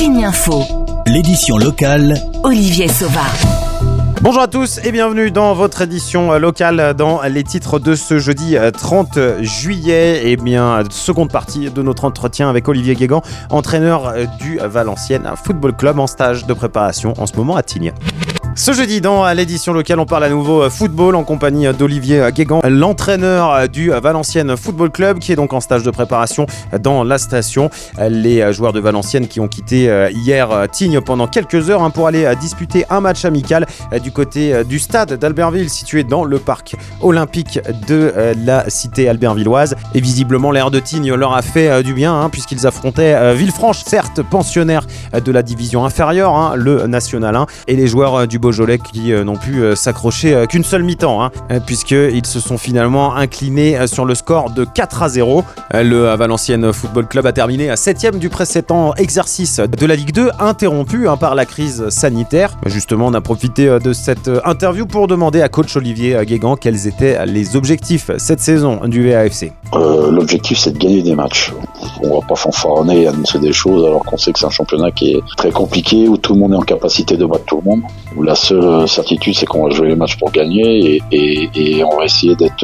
Tignes Info. L'édition locale. Olivier Sauvard. Bonjour à tous et bienvenue dans votre édition locale dans les titres de ce jeudi 30 juillet. Eh bien, seconde partie de notre entretien avec Olivier Guégan, entraîneur du Valenciennes Football Club en stage de préparation en ce moment à Tignes. Ce jeudi, dans l'édition locale, on parle à nouveau football en compagnie d'Olivier Guégan, l'entraîneur du Valenciennes Football Club, qui est donc en stage de préparation dans la station. Les joueurs de Valenciennes qui ont quitté hier Tignes pendant quelques heures pour aller disputer un match amical du côté du stade d'Albertville, situé dans le parc olympique de la cité albertvilloise. Et visiblement, l'air de Tignes leur a fait du bien, puisqu'ils affrontaient Villefranche, certes pensionnaire de la division inférieure, le National 1, et les joueurs du Beaujolais qui n'ont pu s'accrocher qu'une seule mi-temps, puisqu'ils se sont finalement inclinés sur le score de 4-0. Le Valenciennes Football Club a terminé à 7e du précédent exercice de la Ligue 2, interrompu par la crise sanitaire. Justement, on a profité de cette interview pour demander à coach Olivier Guégan quels étaient les objectifs cette saison du VAFC. L'objectif, c'est de gagner des matchs. On va pas fanfaronner et annoncer des choses alors qu'on sait que c'est un championnat qui est très compliqué, où tout le monde est en capacité de battre tout le monde. Où la seule certitude, c'est qu'on va jouer les matchs pour gagner et on va essayer d'être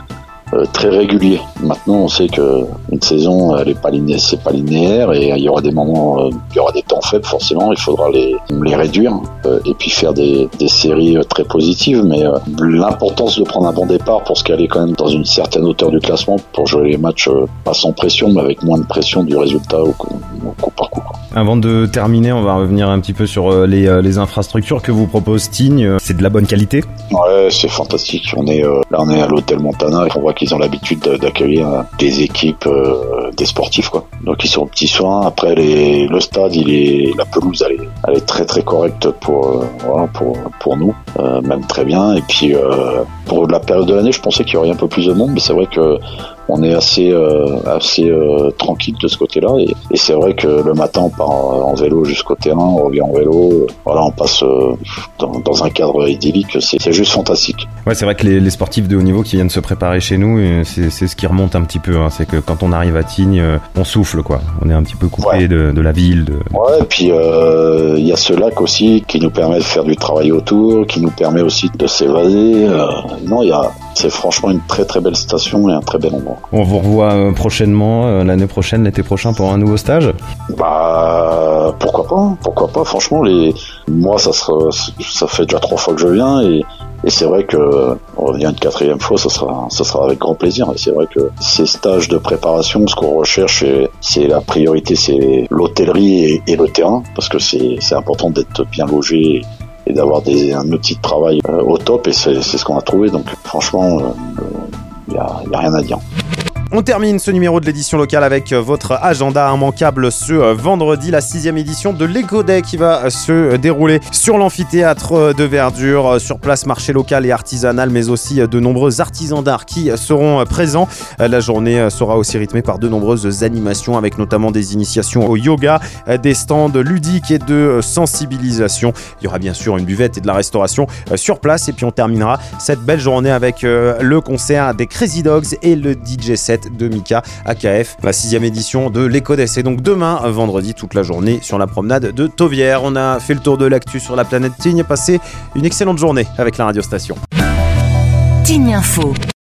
très régulier. Maintenant, on sait que une saison, elle est pas linéaire, c'est pas linéaire, et il y aura des moments, il y aura des temps faibles forcément. Il faudra les réduire et puis faire des séries très positives. Mais l'importance de prendre un bon départ pour se caler quand même dans une certaine hauteur du classement pour jouer les matchs pas sans pression, mais avec moins de pression du résultat au coup par coup. Avant de terminer, on va revenir un petit peu sur les infrastructures que vous propose Tignes. C'est de la bonne qualité ? Ouais, c'est fantastique. On est à l'hôtel Montana et on voit qu'ils ont l'habitude d'accueillir des équipes, des sportifs, quoi. Donc ils sont aux petits soins. Après le stade, la pelouse, elle est très très correcte pour nous, même très bien. Et puis pour la période de l'année, je pensais qu'il y aurait un peu plus de monde, mais c'est vrai que on est assez tranquille de ce côté-là, et c'est vrai que le matin on part en vélo jusqu'au terrain, on revient en vélo, on passe dans un cadre idyllique, c'est juste fantastique. Ouais, c'est vrai que les sportifs de haut niveau qui viennent se préparer chez nous, c'est ce qui remonte un petit peu, c'est que quand on arrive à Tignes, on souffle, quoi. On est un petit peu coupé de la ville. Ouais, et puis il y a ce lac aussi qui nous permet de faire du travail autour, qui nous permet aussi de s'évader. C'est franchement une très très belle station et un très bel endroit. On vous revoit prochainement, l'année prochaine, l'été prochain, pour un nouveau stage ? Pourquoi pas. Franchement, moi, ça fait déjà 3 fois que je viens, et c'est vrai que revenir une 4e fois, ça sera avec grand plaisir. Et c'est vrai que ces stages de préparation, ce qu'on recherche, c'est la priorité, c'est l'hôtellerie et le terrain, parce que c'est important d'être bien logé et d'avoir un outil de travail au top, et c'est ce qu'on a trouvé. Donc franchement, il y a rien à dire. On termine ce numéro de l'édition locale avec votre agenda immanquable ce vendredi, la 6e édition de l'Eco Day qui va se dérouler sur l'amphithéâtre de Verdure. Sur place, marché local et artisanal, mais aussi de nombreux artisans d'art qui seront présents. La journée sera aussi rythmée par de nombreuses animations, avec notamment des initiations au yoga, des stands ludiques et de sensibilisation. Il y aura bien sûr une buvette et de la restauration sur place, et puis on terminera cette belle journée avec le concert des Crazy Dogs et le DJ set de Mika AKF, la 6e édition de l'Eco Day. C'est donc demain, vendredi, toute la journée sur la promenade de Tauvière. On a fait le tour de l'actu sur la planète Tignes. Passez une excellente journée avec la radio station. Tignes Info.